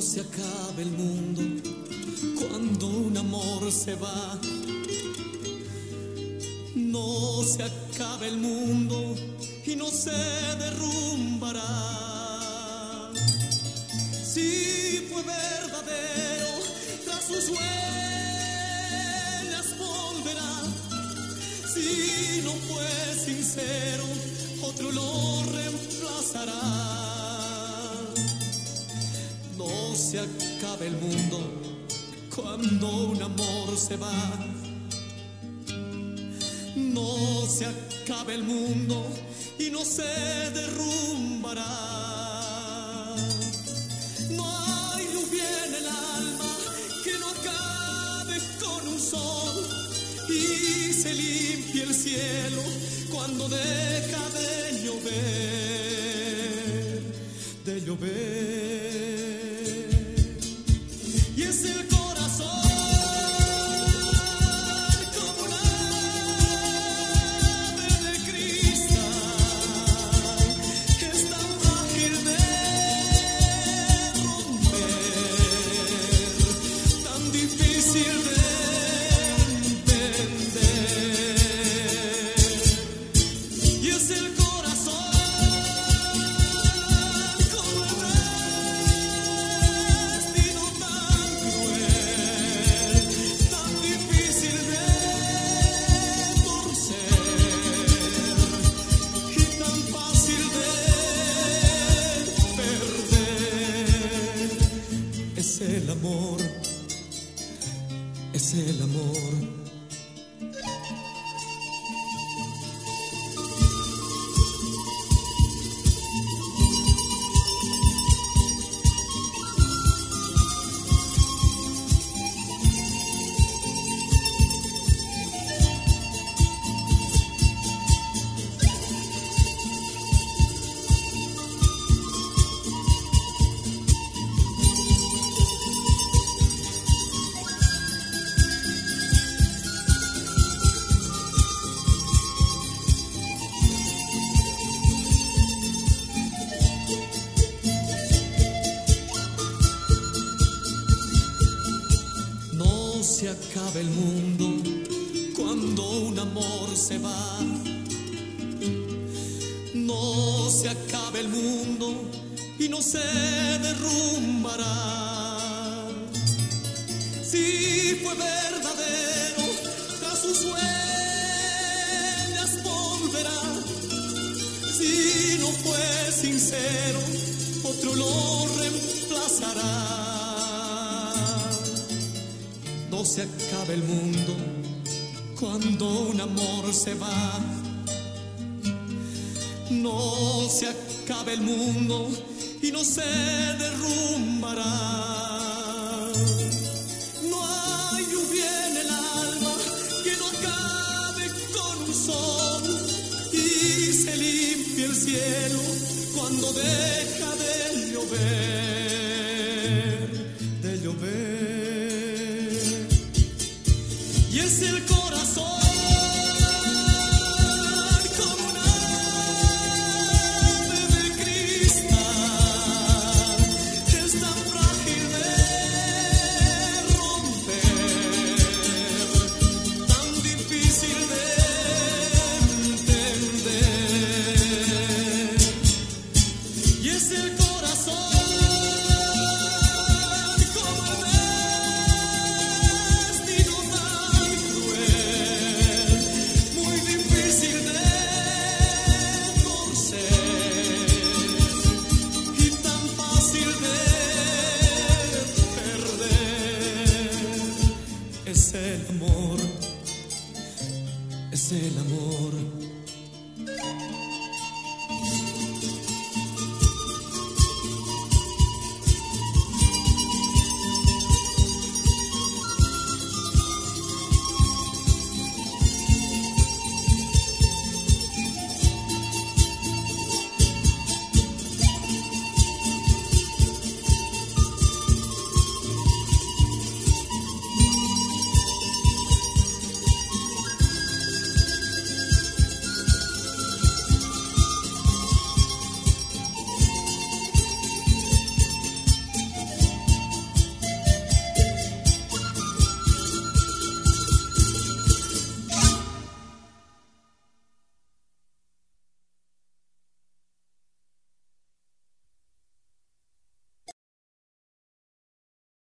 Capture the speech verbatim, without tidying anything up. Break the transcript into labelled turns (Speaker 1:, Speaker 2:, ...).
Speaker 1: se acabe el mundo cuando un amor se va. No se acabe el mundo y no se derrumbará. Si fue verdadero, tras sus huellas volverá. Si no fue sincero, otro lo reemplazará. No se acabe el mundo cuando un amor se va. No se acabe el mundo y no se derrumbará. No hay lluvia en el alma que no acabe con un sol, y se limpia el cielo cuando deja de llover, de llover. Y es el corazón como un ave de cristal, es tan frágil de romper, tan difícil de el amor, es el amor. No se acabe el mundo cuando un amor se va. No se acabe el mundo y no se derrumbará. Si fue verdadero, tras sus huellas volverá. Si no fue sincero, otro lo reemplazará. No se acabe el mundo cuando un amor se va. No se acabe el mundo y no se derrumbará. No hay lluvia en el alma que no acabe con un sol, y se limpia el cielo cuando deja de llover, de llover. Y es el corazón como un ave de cristal, es tan frágil de romper, tan difícil de entender. Y es el corazón como el destino tan cruel, muy difícil de torcer y tan fácil de perder. Es el amor, es el amor.